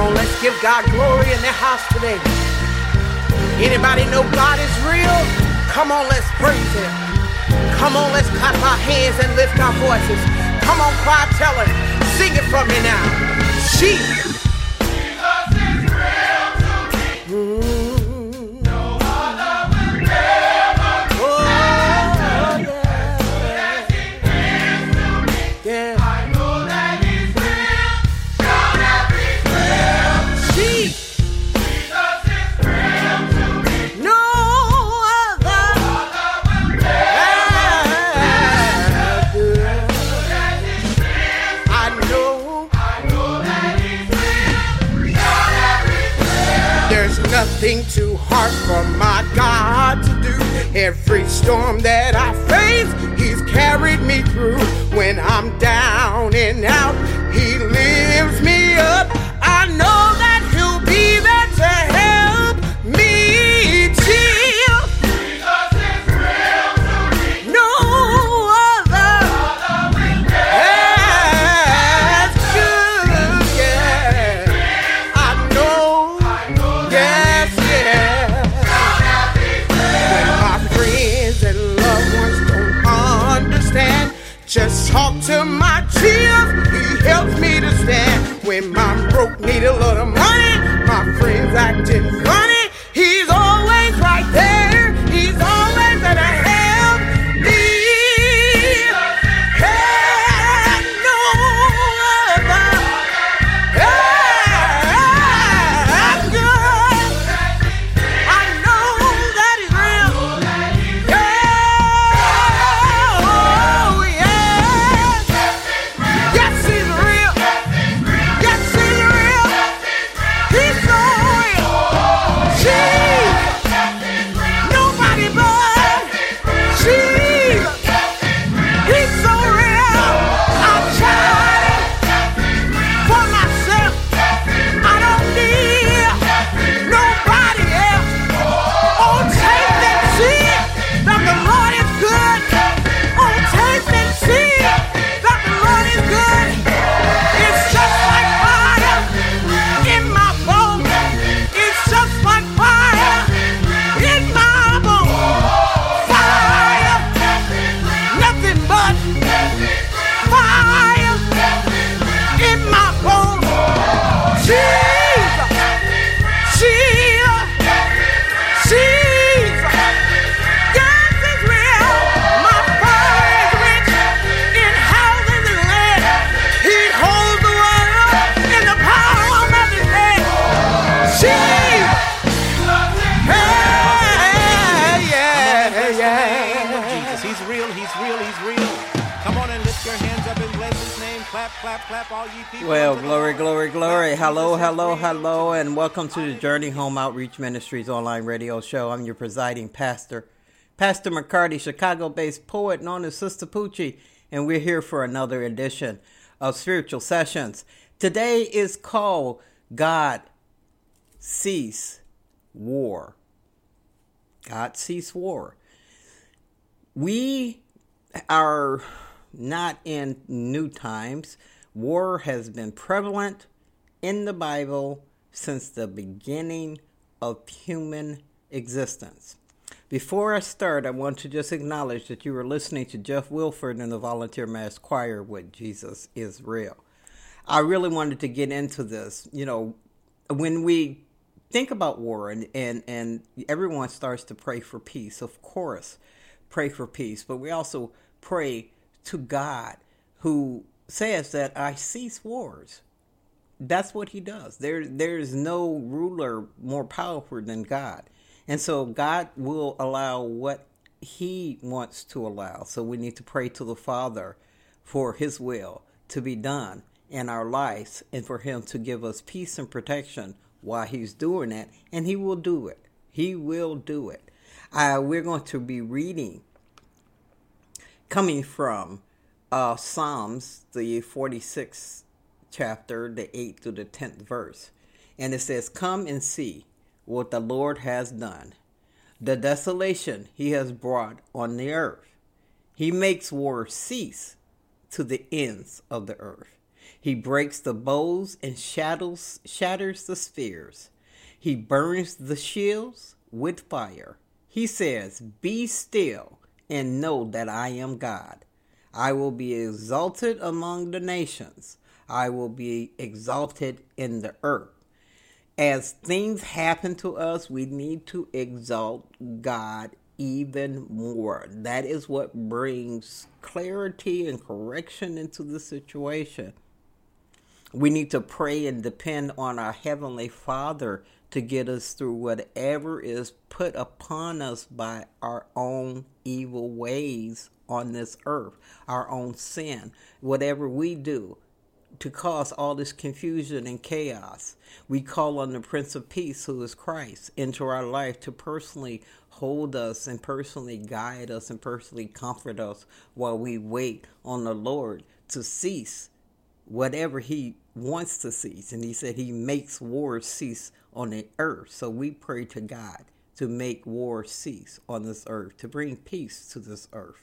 on, let's give God glory in the house today. Anybody know God is real? Come on, let's praise Him. Come on, let's clap our hands and lift our voices. Come on, cry, tell Him. Sing it for me now. Jesus. Jesus is real to me. No other will ever be as good as He is to me. Yeah. I know that He's real. Shout out He's real. Jesus. Jesus is real to me. No other Will ever as good. as He is. I know that He's real. Shout out He's real. there's nothing too hard for my God to do. Every storm that I face, He's carried me through. When I'm down and out, He lifts me up. I know that He'll be there to help me chill. Jesus is real to me. No other as good, yeah. I know, yes, yeah. When my friends and loved ones don't understand, just talk to my Jesus, He helps me to stand. When I'm broke, need a lot of money, my friends acting funny, He's always right there. He's always there to help me. Hey, no other as good. I know that He's real. Oh, yes. Yes, He's real. Yes, He's real. He's so real. Jesus. Nobody but Jesus. He's so real. I've tried it for myself. I don't need nobody else. Oh, taste and see that the Lord is good. Oh, taste and see that the Lord is good. It's just like fire in my bones. It's just like fire in my bones. Fire, nothing but fire in my bones. Jesus, Jesus, Jesus. Yes, it's real. My Father is rich in houses and land. He holds the world in the palm of His hand. Jesus. Hey, yeah. Jesus. He's real, He's real, He's real. Come on and lift your hands up and bless His name. Clap, clap, clap, all ye people. Well, unto the glory, Lord. glory, glory. Hello, Jesus is hello, real. hello, and welcome to the Journey Home Outreach Ministries online radio show. I'm your presiding pastor, Pastor McCarty, Chicago-based poet known as Sister Poochie, and we're here for another edition of Spiritual Sessions. Today is called God Cease War. God Cease War. We are not in new times. War has been prevalent in the Bible since the beginning of human existence. Before I start, I want to just acknowledge that you were listening to Jeff Wilford and the Volunteer Mass Choir with Jesus is Real. I really wanted to get into this. You know, when we think about war and everyone starts to pray for peace, of course, pray for peace, but we also pray to God who says that I cease wars. That's what He does. There's no ruler more powerful than God. And so God will allow what He wants to allow. So we need to pray to the Father for His will to be done in our lives and for Him to give us peace and protection while He's doing that. And He will do it. He will do it. We're going to be reading coming from Psalms, the 46th chapter, the 8th to the 10th verse. And it says, "Come and see what the Lord has done, the desolation He has brought on the earth. He makes war cease to the ends of the earth. He breaks the bows and shatters the spears. He burns the shields with fire. He says, "Be still and know that I am God. I will be exalted among the nations. I will be exalted in the earth." As things happen to us, we need to exalt God even more. That is what brings clarity and correction into the situation. We need to pray and depend on our Heavenly Father to get us through whatever is put upon us by our own evil ways on this earth, our own sin, whatever we do to cause all this confusion and chaos. We call on the Prince of Peace, who is Christ, into our life to personally hold us and personally guide us and personally comfort us while we wait on the Lord to cease whatever he wants to cease. And he said he makes war cease on the earth. So we pray to God to make war cease on this earth, to bring peace to this earth.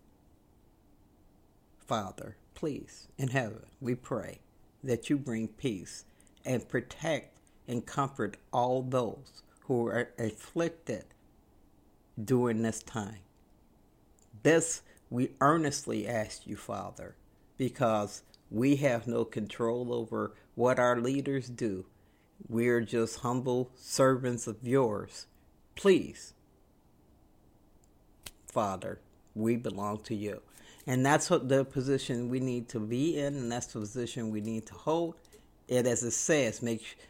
Father, please, in heaven, we pray that you bring peace and protect and comfort all those who are afflicted during this time. This we earnestly ask you, Father, because we have no control over what our leaders do. We're just humble servants of yours. Please, Father, we belong to you. And that's what the position we need to be in, and that's the position we need to hold. It, as it says,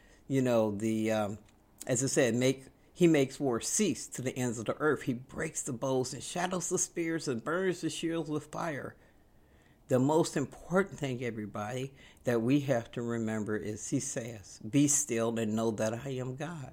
he makes war cease to the ends of the earth. He breaks the bows and shatters the spears and burns the shields with fire. The most important thing, everybody, that we have to remember is he says, "Be still and know that I am God."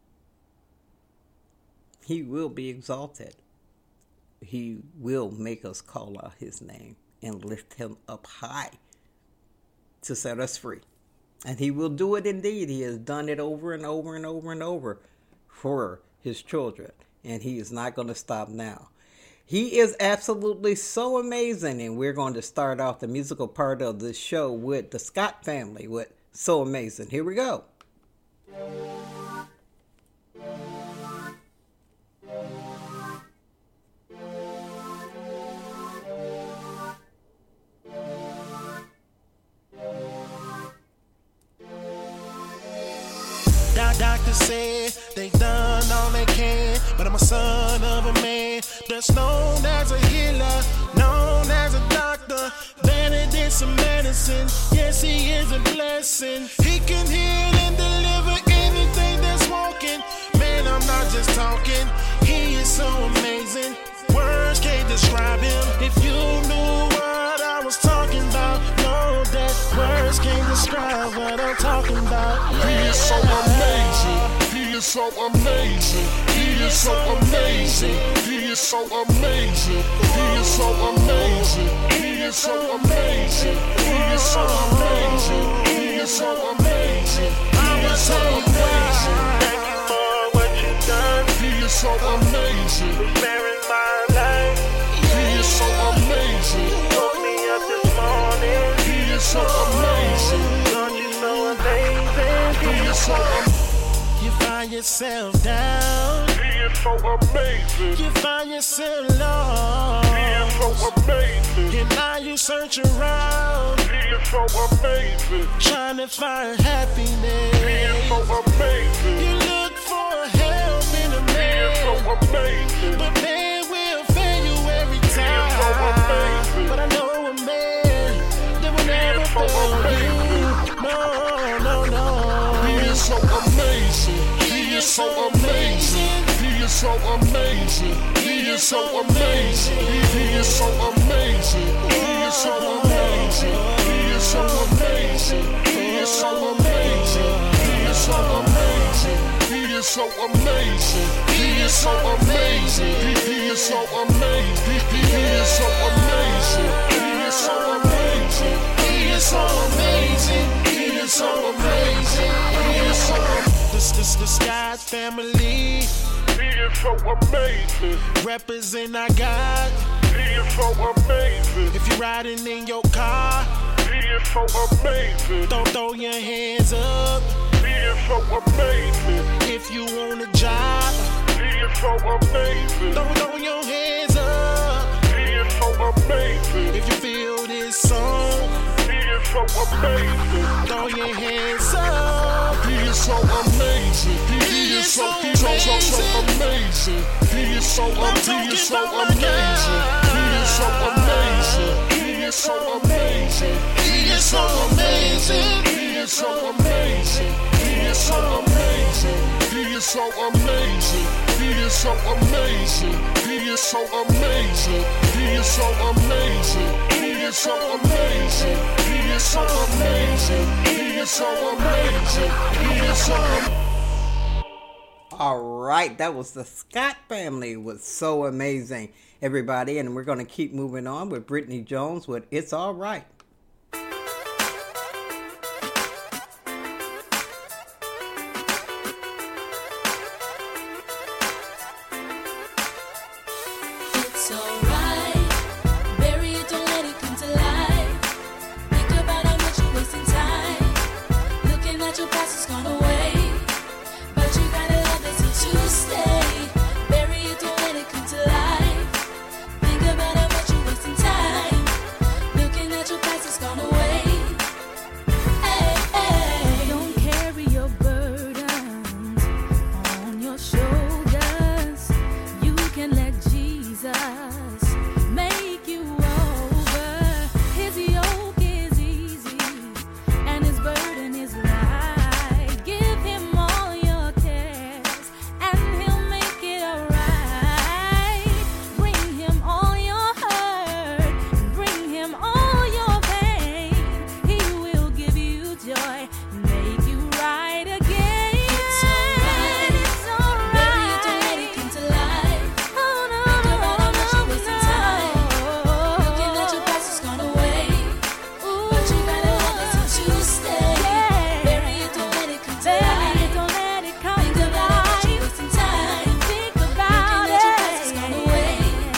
He will be exalted. He will make us call out his name and lift him up high to set us free. And he will do it indeed. He has done it over and over and over and over for his children. And he is not going to stop now. He is absolutely so amazing. And we're going to start off the musical part of this show with the Scott family with So Amazing. Here we go. Doctors said they done all they can, but I'm a son of a man that's known as a healer, known as a doctor, better than some medicine. Yes, he is a blessing. He can heal and deliver anything that's walking. Man, I'm not just talking. He is so amazing. Words can't describe him. If you knew what I was talking about, know that words can't describe what I'm talking about. He is so amazing. He is so amazing. He is so amazing. He is so amazing. He is so amazing. He is so amazing. He is so amazing. He is so amazing. He is so amazing. Thank you for what you've done. He is so amazing. Sparing my life. He is so amazing. Woke me up this morning. He is so amazing. Lord, you're so amazing. He is so amazing. You find yourself down. He is so amazing. You find yourself lost. He is so amazing. And now you search around, He is so amazing. trying to find happiness. He is so amazing. You look for help in a He is so man, amazing. but man will fail you every time. so amazing. But I know a man that will never so fail amazing. you. No. He is so amazing. He is so amazing. He is so amazing. He is so amazing. He is so amazing. He is so amazing. He is so amazing. He is so amazing. He is so amazing. He is so amazing. He is so amazing. He is so amazing. He is so amazing. He is so amazing. He is so amazing. He is so amazing. He is so amazing. The Scott family He is so amazing. represent our God. He is so amazing. If you're riding in your car, He He is so amazing. Throw your hands up He is so amazing. if you want a job. He is so amazing. Throw your hands up He is so amazing. if you feel this song. He is so amazing. Throw your hands up. He is so amazing. He is so amazing. He is so amazing. He is so amazing. He is so amazing. He is so amazing. He is so amazing. He is so amazing. He is so amazing. He is so amazing. He is so amazing. He is so amazing. He is so amazing. He is so amazing. He is so amazing. He is so amazing. He is so amazing. All right, that was the Scott family with So Amazing, everybody. And we're going to keep moving on with Brittany Jones with It's All Right. It's alright. Bury it, don't let it come to life. Think about how much you're wasting time. Looking at your past has gone away. But you gotta love it to stay. Bury it, don't let it come to life. Think about how much you're wasting time. Looking at your past has gone away. Hey, hey. Don't carry your burdens on your shoulders. You can let Jesus make you over. His yoke is easy and his burden is light. Give him all your cares and he'll make it alright. Bring him all your hurt, bring him all your pain. He will give you joy, make you right again. It's alright, it's alright. Bury it, don't let it come to life. Oh no, think about how much you're wasting time. Looking at your past has gone away. But you gotta love it to stay. Bury it, don't let it come to life. Don't let it come think about how much you're wasting time. Think about looking at your past has gone away.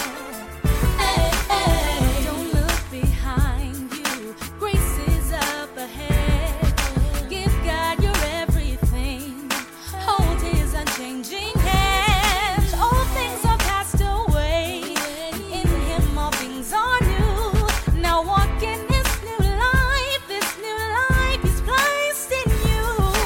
Hey, hey. Don't look behind you. Grace is up ahead. Give God your everything. Hold his unchanging hands. All things are passed away. In him all things are new. Now walk in this new life. This new life he's placed in you.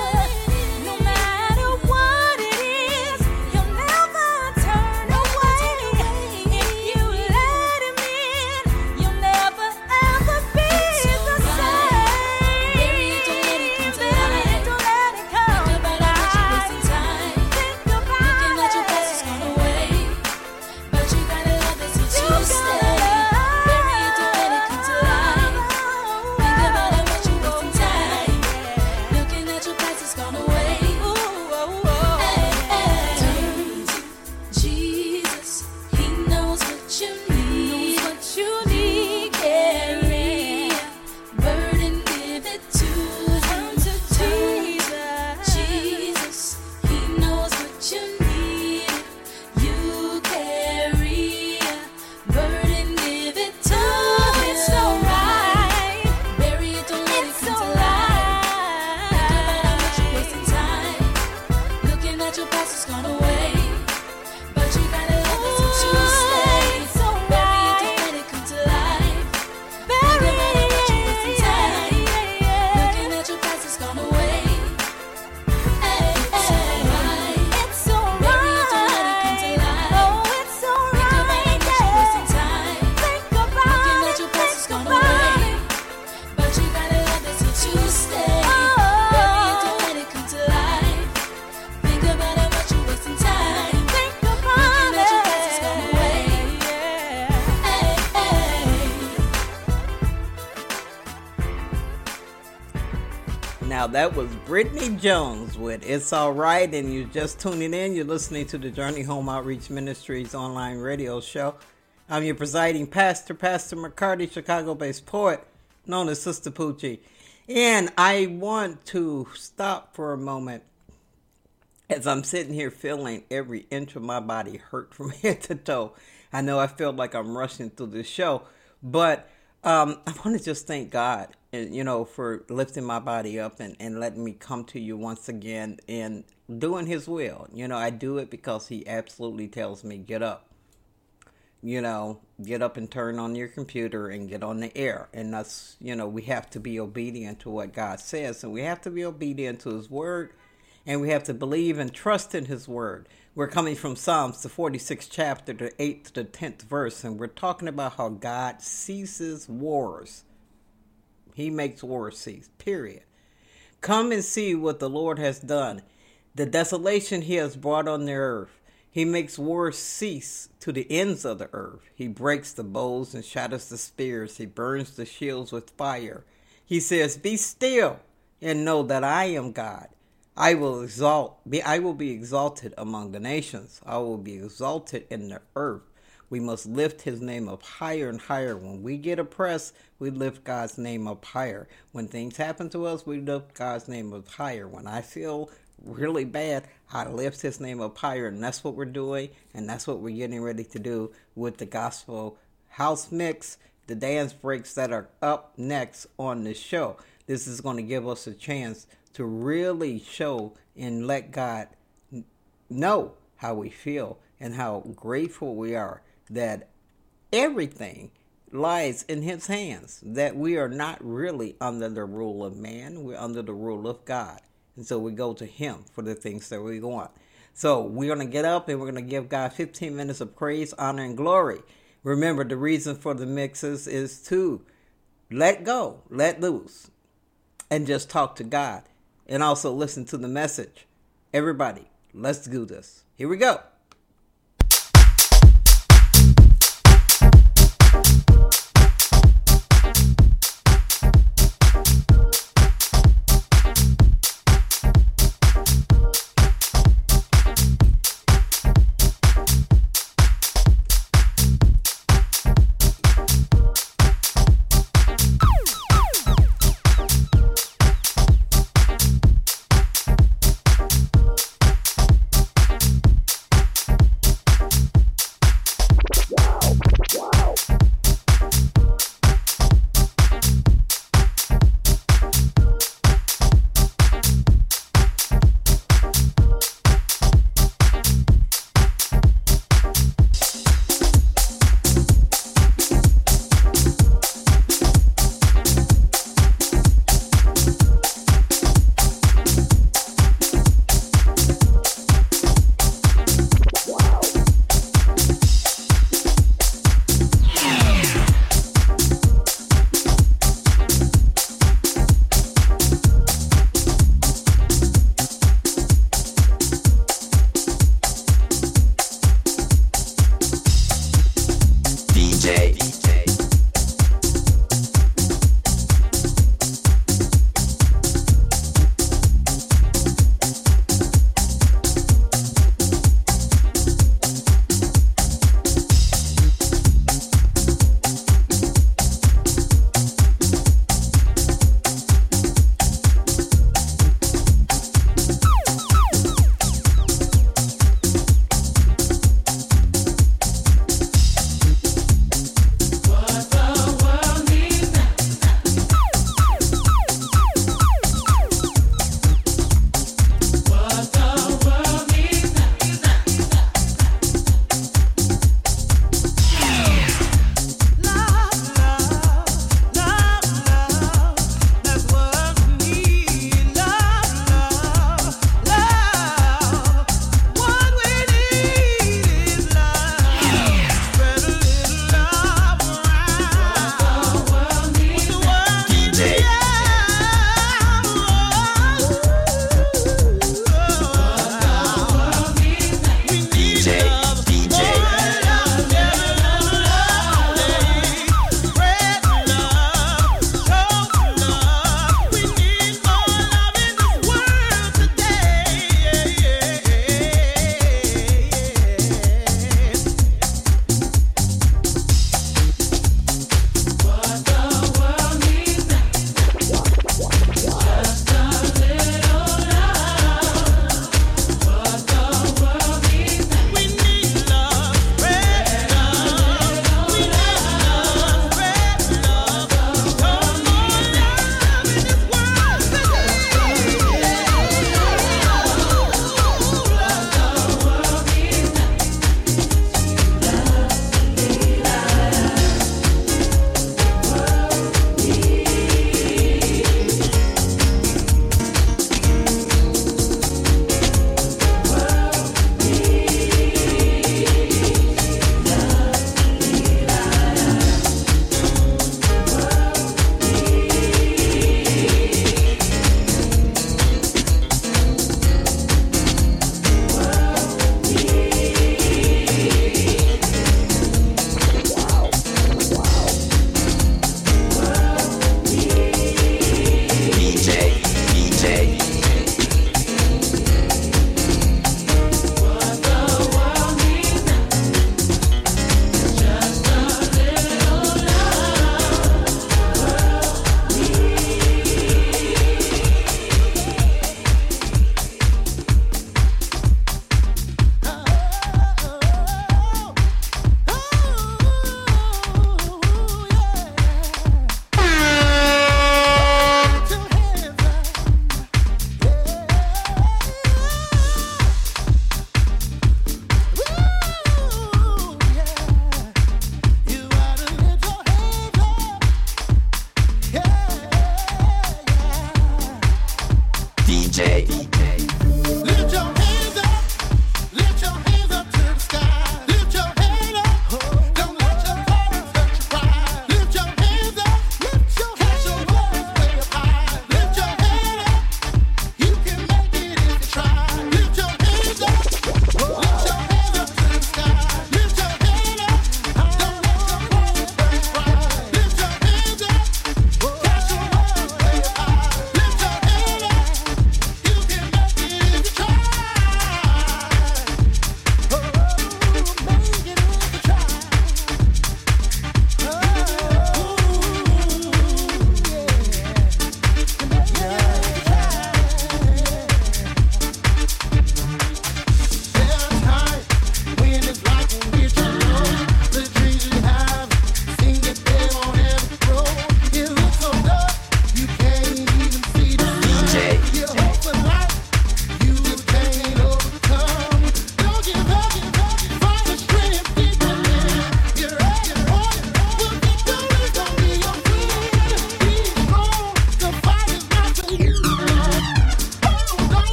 No matter what it is, he'll never turn away. If you let him in, you'll never ever be the same. Bury it, don't let it come to life. Don't let it come. Think about how much you're wasting time. Think about looking at your past has gone away. But you gotta love it to stay. Bury it, don't let it come to life. Think about how much you're wasting time. Looking at your past has gone away. Hey, hey. Turn to Jesus. He knows what you need. Carry a burden, give it to him. Jesus. He knows what you need. You carry a burden, give it to him. It's alright. Bury it, don't let it come to life. Think about how much you're wasting time. Looking at your past has gone away. But you gotta love it to stay. Bury it, don't let it come to life. Think about how much you're wasting time. Looking at your past has gone away. Hey, hey. It's alright. Bury it, don't let it come to life. Oh, it's alright. Think about how much you're wasting time. Looking at your past has gone away. But you gotta love it to stay. Bury it, don't let it come to life. Think about how much you're wasting time. Looking at your past has gone away. Hey, hey. Now that was Brittany Jones with It's All Right, and you're just tuning in. You're listening to the Journey Home Outreach Ministries online radio show. I'm your presiding pastor, Pastor McCarty, Chicago-based poet, known as Sister Poochie. And I want to stop for a moment as I'm sitting here feeling every inch of my body hurt from head to toe. I know I feel like I'm rushing through the show, but I want to just thank God, for lifting my body up and letting me come to you once again and doing His will. I do it because He absolutely tells me, get up. Get up and turn on your computer and get on the air. And that's, we have to be obedient to what God says. And we have to be obedient to His word. And we have to believe and trust in His word. We're coming from Psalms, the 46th chapter, the 8th to the 10th verse. And we're talking about how God ceases wars. He makes wars cease, period. Come and see what the Lord has done. The desolation He has brought on the earth. He makes wars cease to the ends of the earth. He breaks the bows and shatters the spears. He burns the shields with fire. He says, be still and know that I am God. I will be exalted among the nations. I will be exalted in the earth. We must lift His name up higher and higher. When we get oppressed, we lift God's name up higher. When things happen to us, we lift God's name up higher. When I feel really bad, I lift His name up higher, and that's what we're doing, and that's what we're getting ready to do with the Gospel House Mix, the dance breaks that are up next on the show. This is going to give us a chance to really show and let God know how we feel and how grateful we are that everything lies in His hands, that we are not really under the rule of man, we're under the rule of God. And so we go to Him for the things that we want. So we're going to get up and we're going to give God 15 minutes of praise, honor, and glory. Remember, the reason for the mixes is to let go, let loose, and just talk to God. And also listen to the message. Everybody, let's do this. Here we go.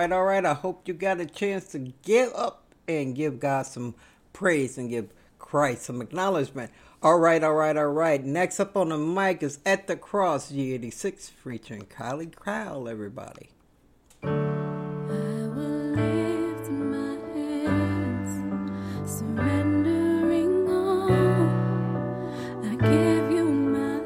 right. I hope you got a chance to get up and give God some praise and give Christ some acknowledgement. All right. Next up on the mic is At the Cross, G86, featuring Kylie Crowell, everybody. I will lift my hands, surrendering all. I give you my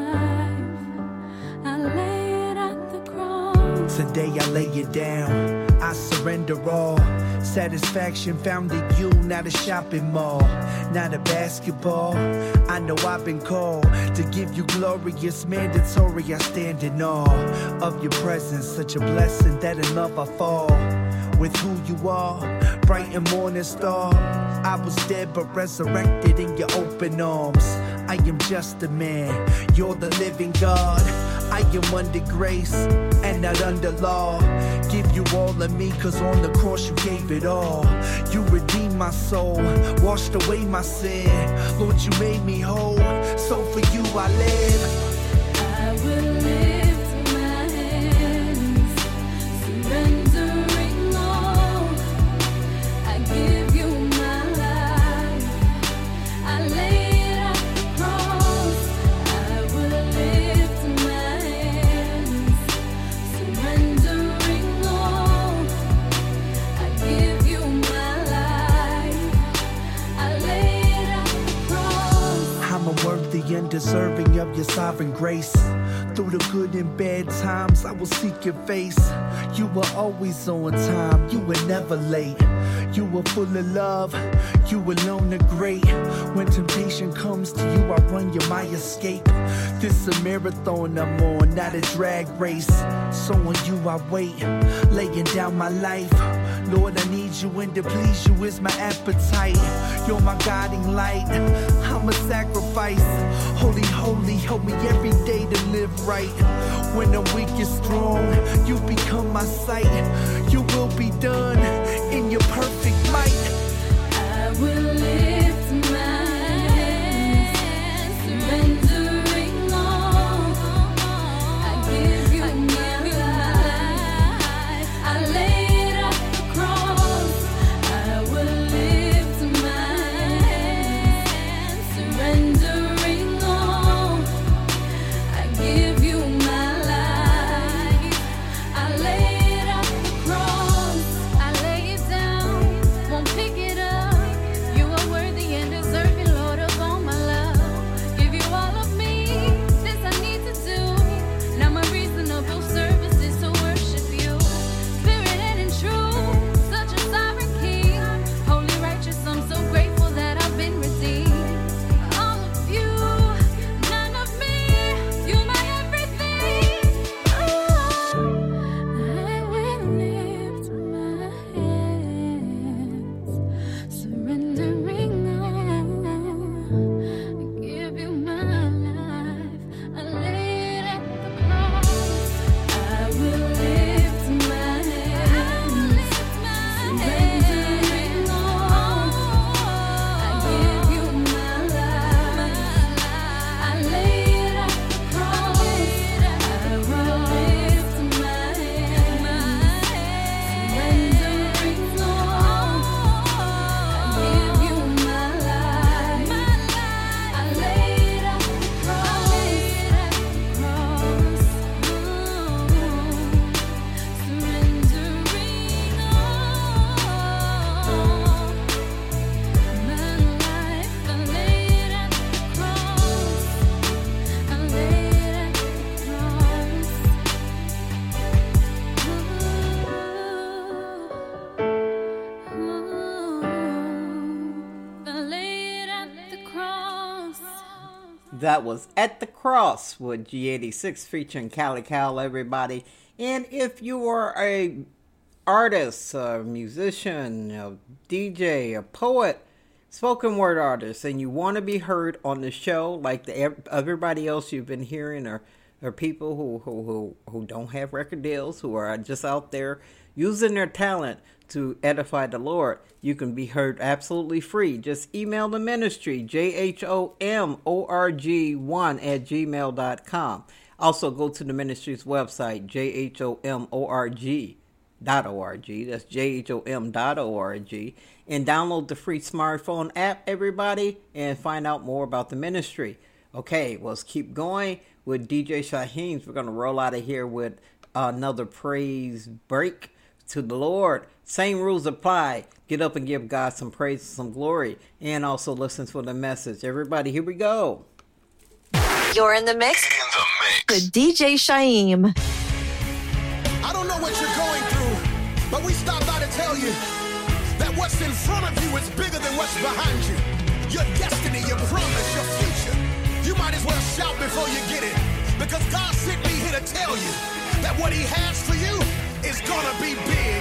life. I lay it at the cross. Today I lay it down. I surrender all. Satisfaction found in you, not a shopping mall, not a basketball. I know I've been called to give you glory. It's mandatory. I stand in awe of your presence. Such a blessing that in love I fall with who you are, bright and morning star. I was dead but resurrected in your open arms. I am just a man. You're the living God. I am under grace and not under law. Give you all of me, cause on the cross you gave it all. You redeemed my soul, washed away my sin. Lord, you made me whole, so for you I live. I will lift my hands, surrendering all. I give you my life. I lay it at the cross. I will lift my hands, surrendering all. I give you my life. I lay it at the cross. I'm unworthy and deserving of your sovereign grace. Through the good and bad times, I will seek your face. You were always on time, you were never late. You were full of love, you alone are great. When temptation comes to you, I run, you're my escape. This a marathon I'm on, not a drag race. So on you I wait, laying down my life. Lord, I need you, and to please you is my appetite. You're my guiding light, I'm a sacrifice. Holy, holy, help me every day to live right. When I'm weak, you're strong, you become my sight. You will be done in your perfect might. I will lift my hands, surrendering all. I give you my life. I lay it at the cross. I will lift my hands, surrendering all. I give you my life. I lay it at the cross. I lay it down, won't pick it up. You are worthy and deserving, Lord, of all my love. Give you all of me, this I need to do. Now my reasonable service is to worship you. Spirit and in truth, such a sovereign King. Holy, righteous, I'm so grateful that I've been redeemed. All of you, none of me, you my everything. I will lift my hands, surrendering all. I give you my life. I lay it at the cross. I will lift my hands, surrendering all. I give you my life. I lay it at the cross. I will lift my hands, surrendering all. I give you my life. I lay it at the cross. Surrendering all. My life, I lay it at the cross. I lay it at the cross. I lay it at the cross. That was At the Cross with G86 featuring Cali Cal, everybody. And if you are a artist, a musician, a DJ, a poet, spoken word artist, and you want to be heard on the show like everybody else you've been hearing, or people who don't have record deals, who are just out there using their talent to edify the Lord, you can be heard absolutely free. Just email the ministry, jhomorg1@gmail.com. Also go to the ministry's website, jhomorg.com. That's JHOM.org. And download the free smartphone app, everybody, and find out more about the ministry. Okay, let's keep going with DJ Shyheim. We're going to roll out of here with another praise break to the Lord. Same rules apply. Get up and give God some praise and some glory. And also listen to the message. Everybody, here we go. You're in the mix with DJ Shyheim. I don't know what you're going through, but we stopped by to tell you that what's in front of you is bigger than what's behind you. Your destiny, your promise, your future. You might as well shout before you get it, because God sent me here to tell you that what he has for you is gonna be big.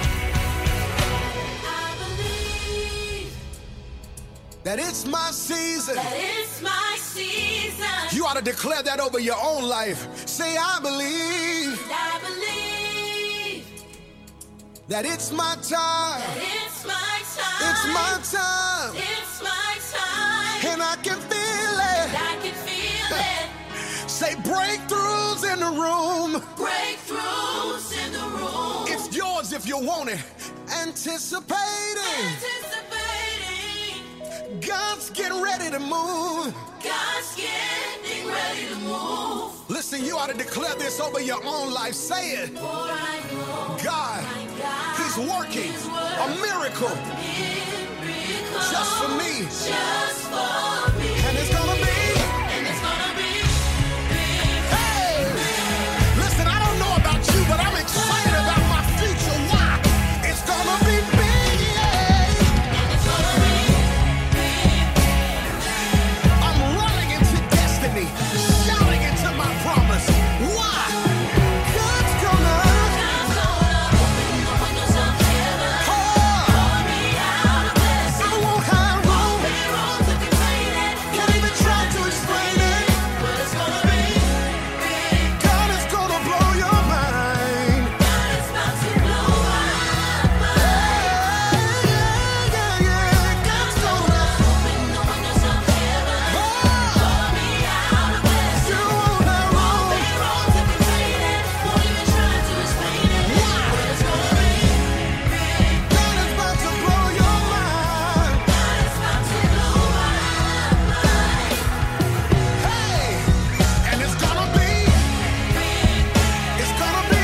I believe That it's my season. that it's my season. You ought to declare that over your own life. Say, I believe I believe that it's my time. that it's my time. It's my time. It's my time. And I can feel it. I can feel it. Say, breakthroughs in the room. Breakthroughs in the room. It's yours if you want it. Anticipating. Anticipating. God's getting ready to move. God's getting ready to move. Listen, you ought to declare this over your own life. Say it. For I know God, my God he's working is a miracle miracle just for me. just for me. And it's gonna be. And it's gonna be big. Hey! Listen, I don't know about you, but I'm excited about my future. Why? It's gonna be big, yeah! And it's gonna be big. I'm running into destiny, shouting into my promise. Why? God's gonna. God's gonna open the windows of heaven. Oh, Pour me out a blessing. I won't have room. Be wrong to contain it. Can't even try to explain it. But it's gonna be big. God is gonna blow your mind. God is about to blow my mind. Yeah. God's gonna. Open the windows of heaven. Pour me out a blessing. You won't have room. Be wrong to contain it. Won't even try to explain it. But it's gonna be big. God is about to blow your mind. God is about to blow my mind. Hey, and it's gonna be. It's gonna be.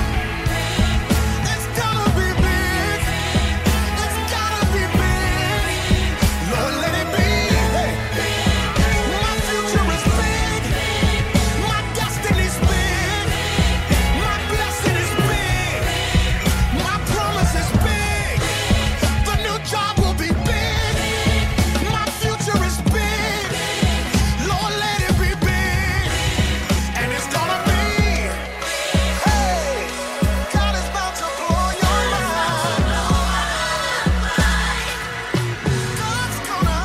It's gonna be big. It's gotta be big. Lord, let it be. Hey. My future is big. My destiny's big. My blessing is big. My promise is big. The new job will be big. My future is big. Lord, let it be big. And it's gonna be. Hey, God is about to blow your mind. God's gonna.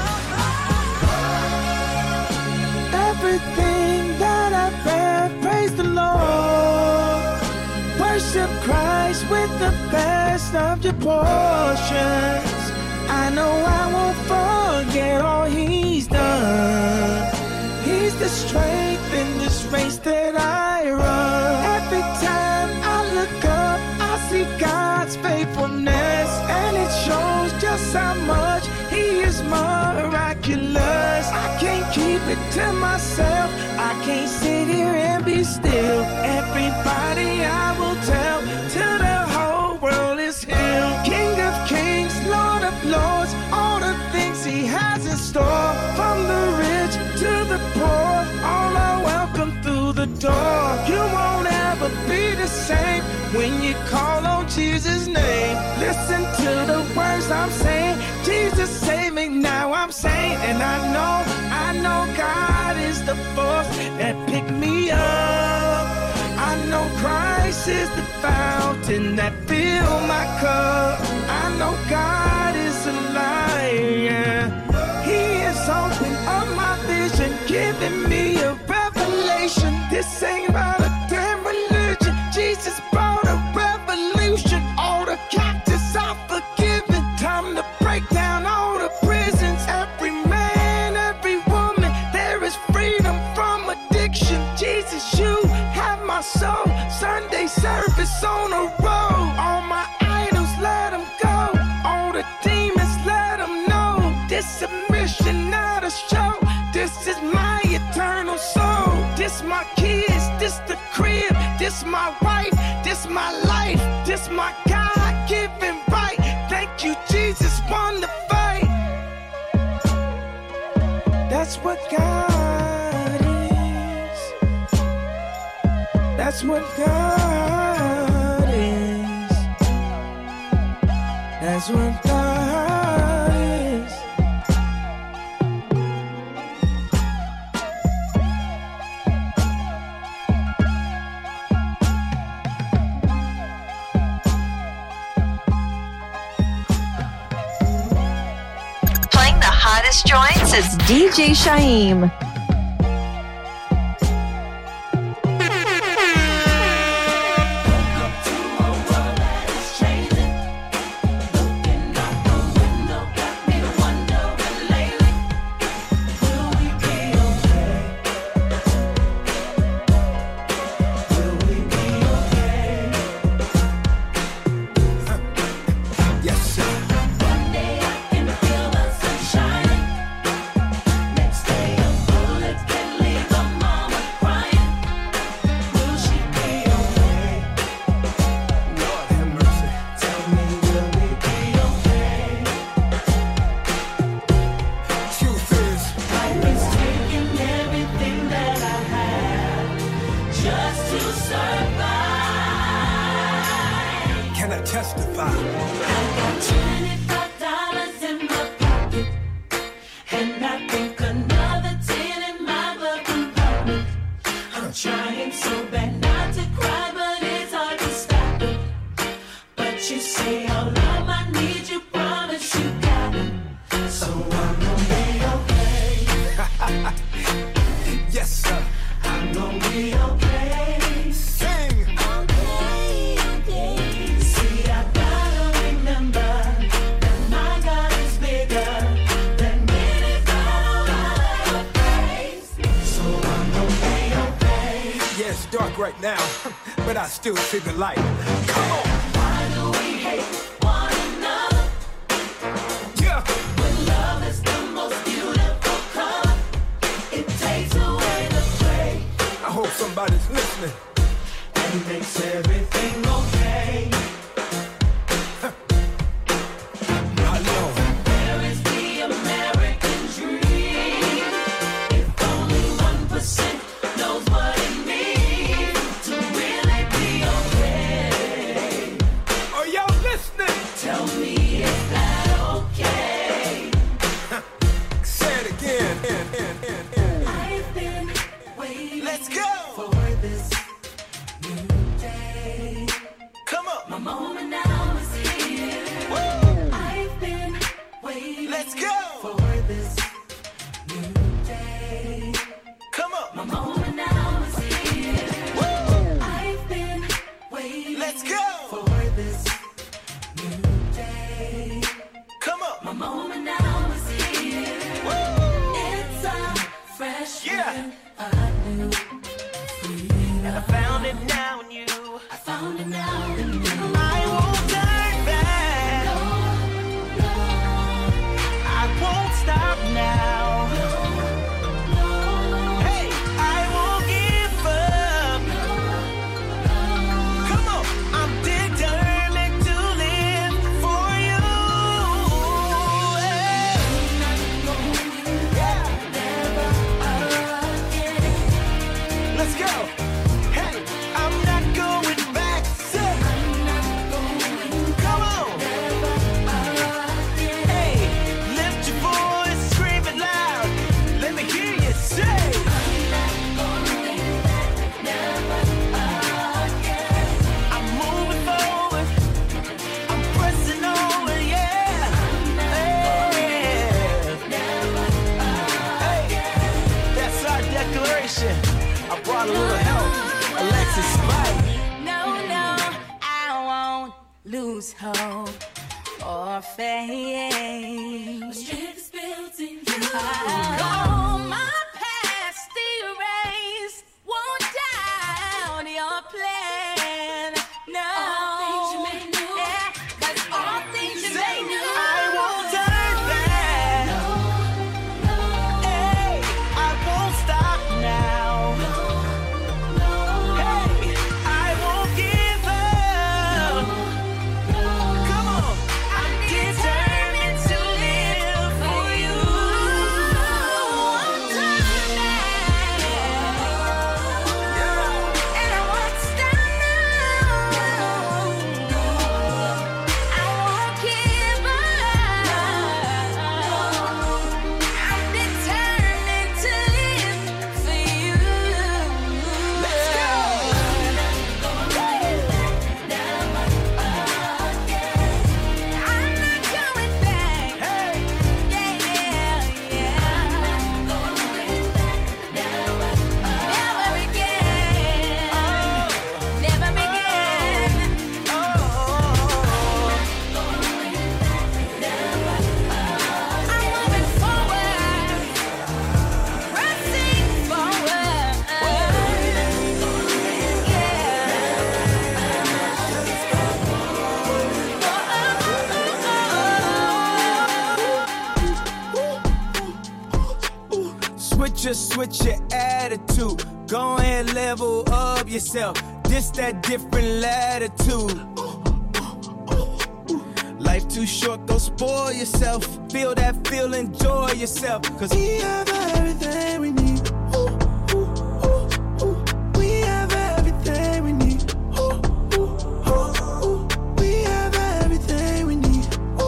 Everything that I bear, praise the Lord. Worship Christ with the best of your portions. I know I won't forget all he's done. He's the strength in this race that I run. Every time I look up, I see God's faithfulness, and it shows just how much he is miraculous. I can't keep it to myself. I can't sit here and be still. Everybody I will tell till the whole world is healed. King of kings, Lord of lords, all the things he has in store. From the rich to the poor, all are welcome through the door. You won't ever be the same when you call on Jesus' name. Listen to the words I'm saying. Jesus save me, now I'm saying. And I know God is the force that picked me up. I know Christ is the fountain that fill my cup. I know God is alive. He has opened up my vision, giving me a revelation. This ain't about a damn religion. Jesus brought a revolution. All the captives are forgiven. Time to break down all the prisons. Every man, every woman, there is freedom from addiction. Jesus, you have my soul. Sunday service on the road. All This submission, not a show. This is my eternal soul. This my kids, this the crib. This my wife, this my life. This my God-given right. Thank you, Jesus, won the fight. That's what God is. That's what God is. That's what God is. Playing the hottest joints is DJ Shaim. Right now, but I still see the light. Come on. Why do we hate one another? Yeah. When love is the most beautiful color, it takes away the gray. I hope somebody's listening. And makes everything okay. There is the American dream. If only 1% knows what it means. Tell me, is that okay? Say it again. I've been waiting. Let's go for this new day. Come on, my moment now is here. Woo! I've been waiting. Let's go for this new day. Come on, my moment now is here. Woo! I've been waiting. Let's go for this. Come on, my moment now is here. Woo! It's a fresh wind, a new freedom. And I found it now in you. I found it now in you. I won't turn back. No, no. I won't stop now. No, no. Hey, I won't give up. No, no. Come on, I'm determined to live for you. Let's go. Hey, I'm not going back. Come on. Hey, lift your voice, scream it loud. Let me hear you say. I'm moving forward. I'm pressing on, yeah. Hey, that's our declaration. I brought a little help. Alexis Spike. No, no, I won't lose hope or faith. Strength built in you. Oh, my past erased. Won't down your plan. No. All things you made new. Yeah, 'cause all things you made new. I won't turn back. No. just switch your attitude. Go ahead, level up yourself. This that different latitude. Life too short, don't spoil yourself. Feel that feel, enjoy yourself. Cause we have everything we need. We have everything we need. We have everything we need.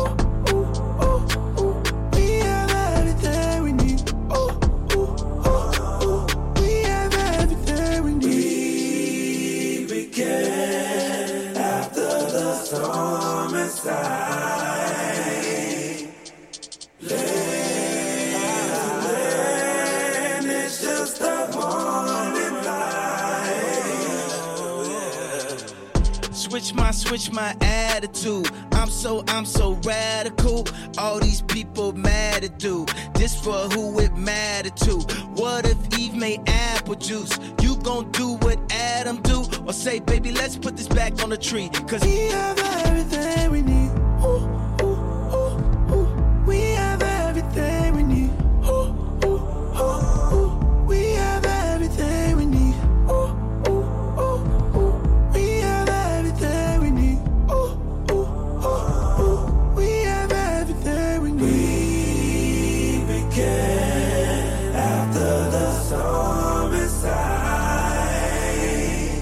We have everything we need. We have everything we need. We began after the storm inside. It's just a morning light. Switch my attitude. I'm so radical. All these people mad at dude. This for who it matter to. What if Eve made apple juice? You gon' do what Adam do? Or say, baby, let's put this back on the tree. Cause we have everything we need. We have everything we need. We have everything we need. We have everything we need. We have everything we need. We began after the storm inside.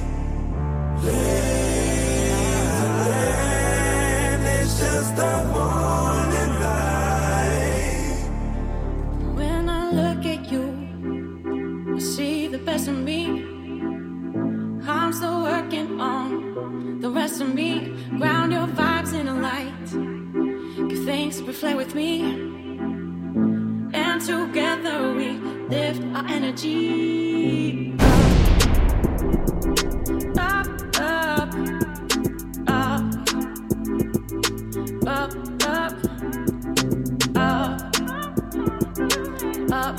It's just a morning light. When I look at you, I see the best of me. I'm still working on the rest of me. Ground your vibes in a light. Give thanks, reflect with me. And together we lift our energy. Up, up, up, up, up, up, up,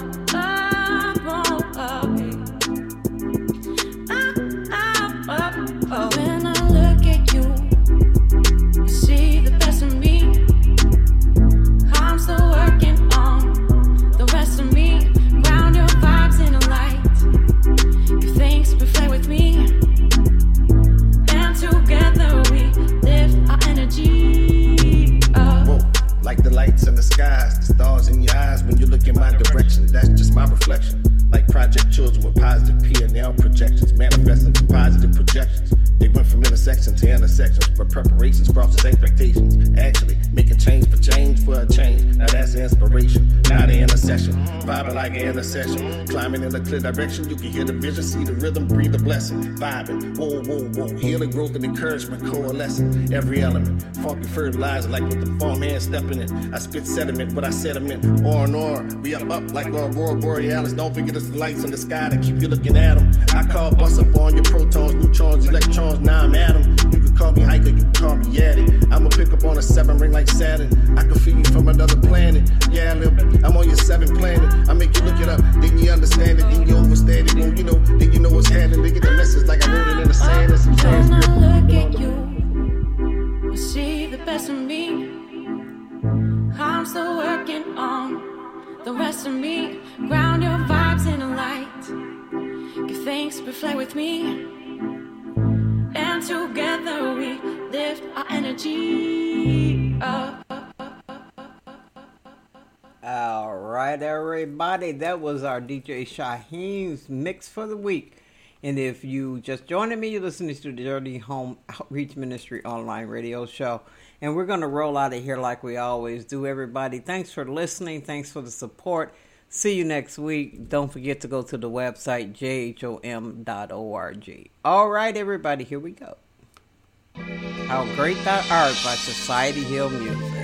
up. When I look at you, I see the best of me. I'm still working on the rest of me. Ground your vibes in a light. Give thanks, reflect with me. And together we lift our energy up. Whoa, like the lights in the skies, the stars in your eyes when you look in my direction. That's just my reflection. Like project children with positive P&L projections, manifesting to positive projections. They went from intersection to intersections, but preparations crosses expectations. Actually, making change for a change. Now that's the inspiration, not the intercession. Vibing like an intercession, climbing in a clear direction. You can hear the vision, see the rhythm, breathe the blessing. Vibing, whoa, whoa, whoa. Healing, growth, and encouragement, coalescing. Every element, funky fertilizer like with the farmhand stepping in. I spit sediment, but I sediment. Or, we up like Aurora Borealis. Don't forget it's the lights in the sky that keep you looking at them. I call bust up on your protons, neutrons, electrons, now I'm at them. You can call me hiker, you can call me Yeti. I'ma pick up on a 7 ring like Saturn. I can feel you from another planet. Yeah, I'm on your 7th planet. I make you look it up, then you understand it, then you understand it. Well, you know, then you know what's happening. They get the message like I wrote it in the sand. It's some When I look at you, I see the best of me. I'm still working on the rest of me. Ground your vibes in a light. Give thanks, reflect with me. And together we lift our energy up. All right, everybody. That was our DJ Shaheem's mix for the week. And if you just joining me, you're listening to the Dirty Home Outreach Ministry online radio show. And we're going to roll out of here like we always do, everybody. Thanks for listening. Thanks for the support. See you next week. Don't forget to go to the website, jhom.org. All right, everybody, here we go. How Great Thou Art by Society Hill Music.